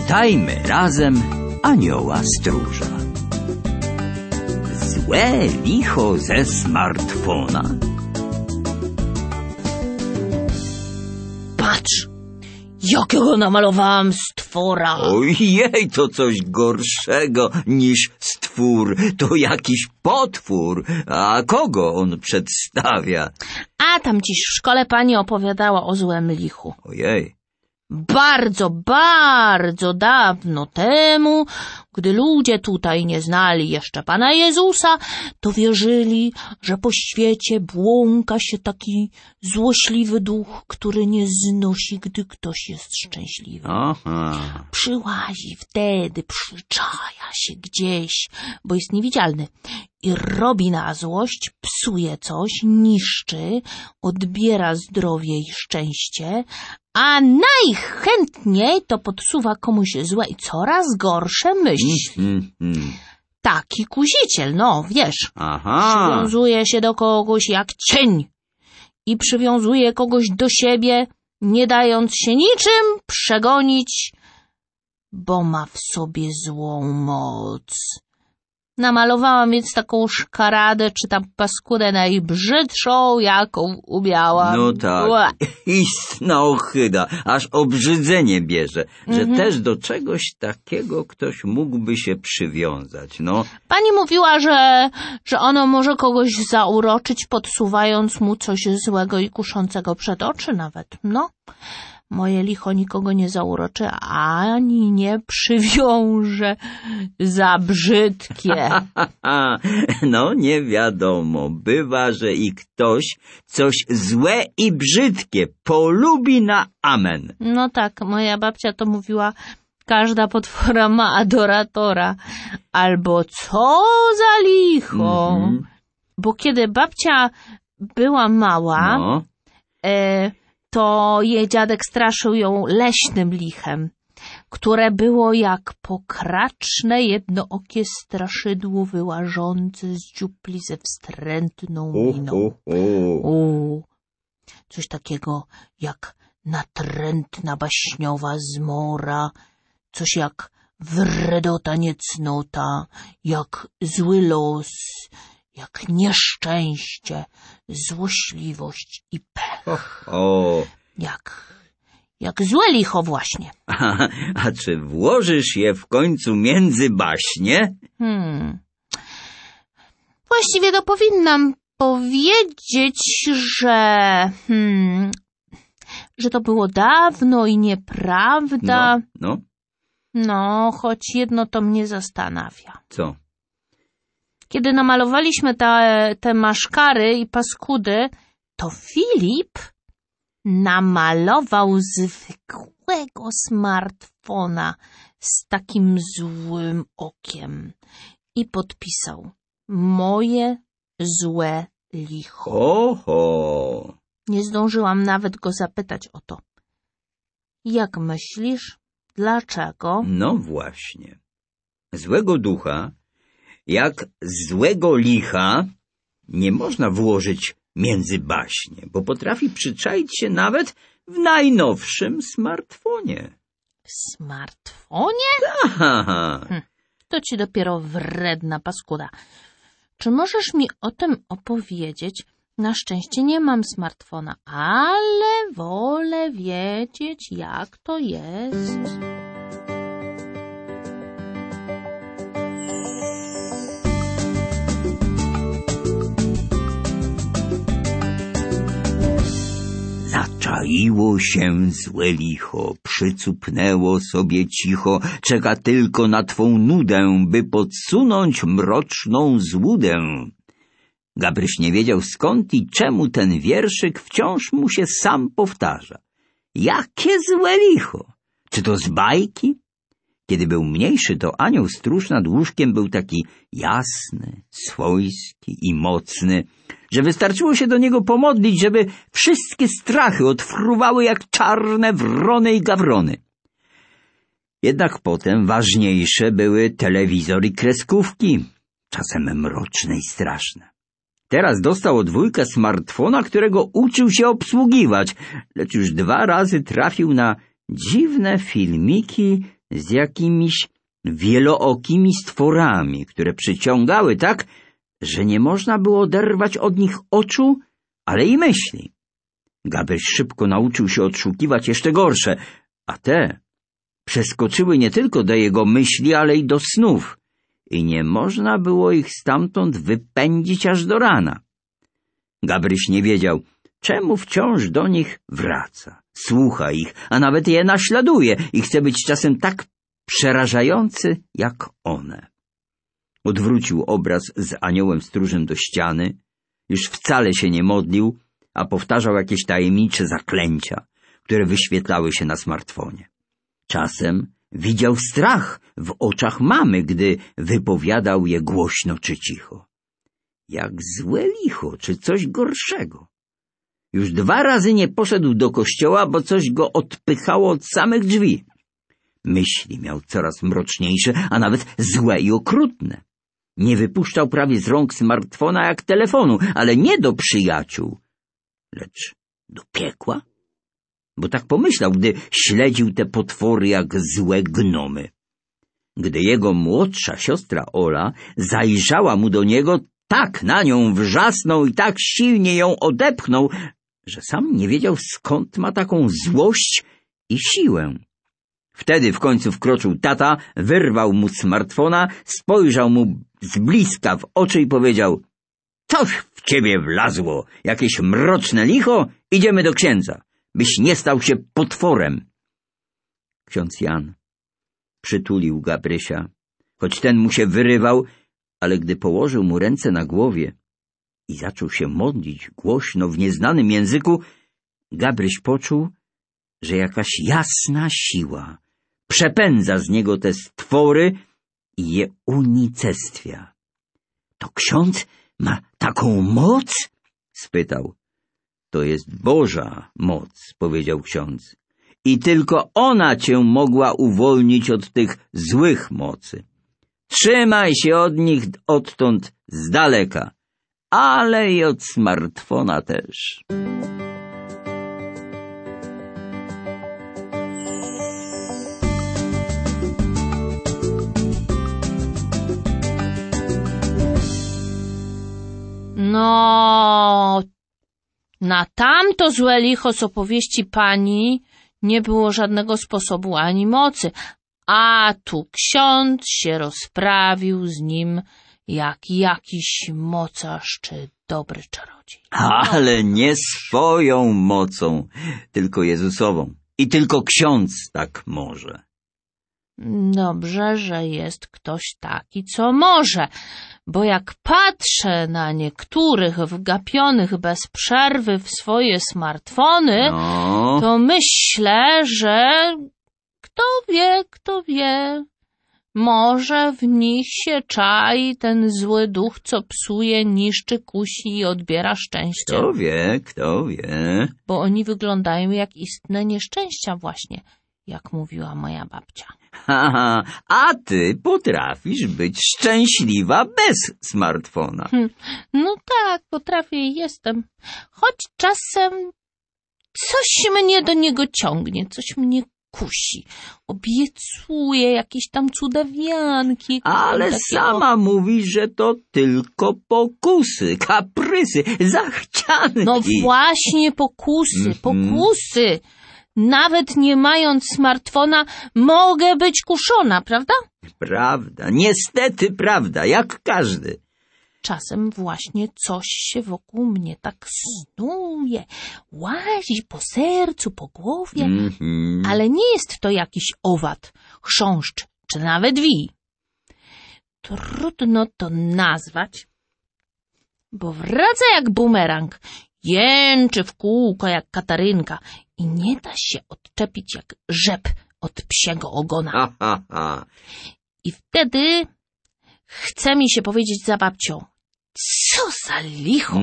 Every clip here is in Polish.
Czytajmy razem Anioła Stróża. Złe licho ze smartfona. Patrz, jakiego namalowałam stwora. Ojej, to coś gorszego niż stwór. To jakiś potwór. A kogo on przedstawia? A tam dziś w szkole pani opowiadała o złym lichu. Ojej. Bardzo, bardzo dawno temu, gdy ludzie tutaj nie znali jeszcze Pana Jezusa, to wierzyli, że po świecie błąka się taki złośliwy duch, który nie znosi, gdy ktoś jest szczęśliwy. Aha. Przyłazi wtedy, przyczaja się gdzieś, bo jest niewidzialny i robi na złość, psuje coś, niszczy, odbiera zdrowie i szczęście, a najchętniej to podsuwa komuś złe i coraz gorsze myśli. Taki kuziciel, no wiesz, przywiązuje się do kogoś jak cień i przywiązuje kogoś do siebie, nie dając się niczym przegonić, bo ma w sobie złą moc. Namalowałam więc taką szkaradę, czy tam paskudę najbrzydszą, jaką umiałam. No tak, istna ohyda, aż obrzydzenie bierze, że też do czegoś takiego ktoś mógłby się przywiązać, no. Pani mówiła, że ono może kogoś zauroczyć, podsuwając mu coś złego i kuszącego przed oczy nawet, no. Moje licho nikogo nie zauroczy, ani nie przywiąże za brzydkie. No nie wiadomo, bywa, że i ktoś coś złe i brzydkie polubi na amen. No tak, moja babcia to mówiła, każda potwora ma adoratora. Albo co za licho. Bo kiedy babcia była mała, to jej dziadek straszył ją leśnym lichem, które było jak pokraczne, jednookie straszydło wyłażące z dziupli ze wstrętną miną. Coś takiego jak natrętna baśniowa zmora, coś jak wredota niecnota, jak zły los, jak nieszczęście, złośliwość i pech. Jak złe licho właśnie. A czy włożysz je w końcu między baśnie? Właściwie to powinnam powiedzieć, że to było dawno i nieprawda. No, choć jedno to mnie zastanawia. Co? Kiedy namalowaliśmy te maszkary i paskudy, to Filip namalował zwykłego smartfona z takim złym okiem i podpisał: moje złe licho. Oho! Nie zdążyłam nawet go zapytać o to. Jak myślisz, dlaczego? No właśnie. Złego ducha, jak złego licha, nie można włożyć między baśnie, bo potrafi przyczaić się nawet w najnowszym smartfonie. W smartfonie? Aha. To ci dopiero wredna paskuda. Czy możesz mi o tym opowiedzieć? Na szczęście nie mam smartfona, ale wolę wiedzieć, jak to jest. Zaczaiło się złe licho, przycupnęło sobie cicho, czeka tylko na twą nudę, by podsunąć mroczną złudę. Gabryś nie wiedział skąd i czemu ten wierszyk wciąż mu się sam powtarza. Jakie złe licho! Czy to z bajki? Kiedy był mniejszy, to anioł stróż nad łóżkiem był taki jasny, swojski i mocny, że wystarczyło się do niego pomodlić, żeby wszystkie strachy odfruwały jak czarne wrony i gawrony. Jednak potem ważniejsze były telewizor i kreskówki, czasem mroczne i straszne. Teraz dostał od wujka smartfona, którego uczył się obsługiwać, lecz już 2 razy trafił na dziwne filmiki z jakimiś wielookimi stworami, które przyciągały tak, że nie można było oderwać od nich oczu, ale i myśli. Gabryś szybko nauczył się odszukiwać jeszcze gorsze, a te przeskoczyły nie tylko do jego myśli, ale i do snów i nie można było ich stamtąd wypędzić aż do rana. Gabryś nie wiedział, czemu wciąż do nich wraca, słucha ich, a nawet je naśladuje i chce być czasem tak przerażający jak one. Odwrócił obraz z aniołem stróżem do ściany, już wcale się nie modlił, a powtarzał jakieś tajemnicze zaklęcia, które wyświetlały się na smartfonie. Czasem widział strach w oczach mamy, gdy wypowiadał je głośno czy cicho. Jak złe licho, czy coś gorszego. Już 2 razy nie poszedł do kościoła, bo coś go odpychało od samych drzwi. Myśli miał coraz mroczniejsze, a nawet złe i okrutne. Nie wypuszczał prawie z rąk smartfona jak telefonu, ale nie do przyjaciół, lecz do piekła. Bo tak pomyślał, gdy śledził te potwory jak złe gnomy. Gdy jego młodsza siostra Ola zajrzała mu do niego, tak na nią wrzasnął i tak silnie ją odepchnął, że sam nie wiedział, skąd ma taką złość i siłę. Wtedy w końcu wkroczył tata, wyrwał mu smartfona, spojrzał mu z bliska w oczy i powiedział: coś w ciebie wlazło, jakieś mroczne licho, idziemy do księdza, byś nie stał się potworem. Ksiądz Jan przytulił Gabrysia, choć ten mu się wyrywał, ale gdy położył mu ręce na głowie i zaczął się modlić głośno w nieznanym języku, Gabryś poczuł, że jakaś jasna siła przepędza z niego te stwory i je unicestwia. To ksiądz ma taką moc? Spytał. To jest Boża moc, powiedział ksiądz. I tylko ona cię mogła uwolnić od tych złych mocy. Trzymaj się od nich odtąd z daleka, ale i od smartfona też. No, na tamto złe licho z opowieści pani nie było żadnego sposobu ani mocy, a tu ksiądz się rozprawił z nim jak jakiś mocarz czy dobry czarodziej. Ale nie swoją mocą, tylko Jezusową. I tylko ksiądz tak może. Dobrze, że jest ktoś taki, co może, bo jak patrzę na niektórych wgapionych bez przerwy w swoje smartfony, to myślę, że kto wie, może w nich się czai ten zły duch, co psuje, niszczy, kusi i odbiera szczęście. Kto wie. Bo oni wyglądają jak istne nieszczęścia właśnie, jak mówiła moja babcia. A ty potrafisz być szczęśliwa bez smartfona. No tak, potrafię i jestem. Choć czasem coś mnie do niego ciągnie, coś mnie kusi. Obiecuję jakieś tam cudawianki. Ale sama mówi, że to tylko pokusy, kaprysy, zachcianki. No właśnie pokusy. Nawet nie mając smartfona mogę być kuszona, prawda? Prawda, niestety prawda, jak każdy. Czasem właśnie coś się wokół mnie tak snuje, łazi po sercu, po głowie, ale nie jest to jakiś owad, chrząszcz czy nawet wij. Trudno to nazwać, bo wraca jak bumerang, jęczy w kółko jak Katarynka i nie da się odczepić jak rzep od psiego ogona. I wtedy chce mi się powiedzieć za babcią: co za licho!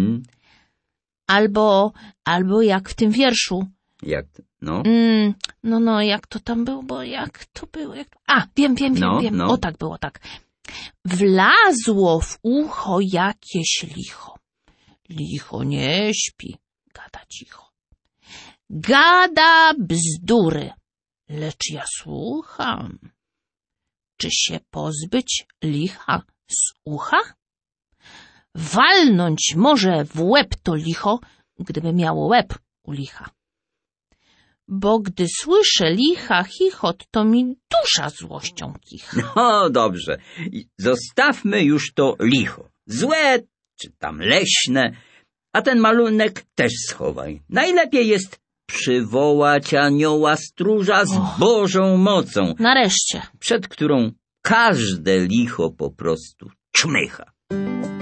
Albo jak w tym wierszu. Jak to? No, jak to tam było, bo jak to było? Wiem. No. O, tak było, tak. Wlazło w ucho jakieś licho. Licho nie śpi, gada cicho. Gada bzdury, lecz ja słucham. Czy się pozbyć licha z ucha? Walnąć może w łeb to licho, gdyby miało łeb u licha. Bo gdy słyszę licha chichot, to mi dusza złością kicha. No dobrze, zostawmy już to licho. Złe czy tam leśne, a ten malunek też schowaj. Najlepiej jest przywołać anioła stróża z Bożą mocą, Nareszcie. przed którą każde licho po prostu czmycha.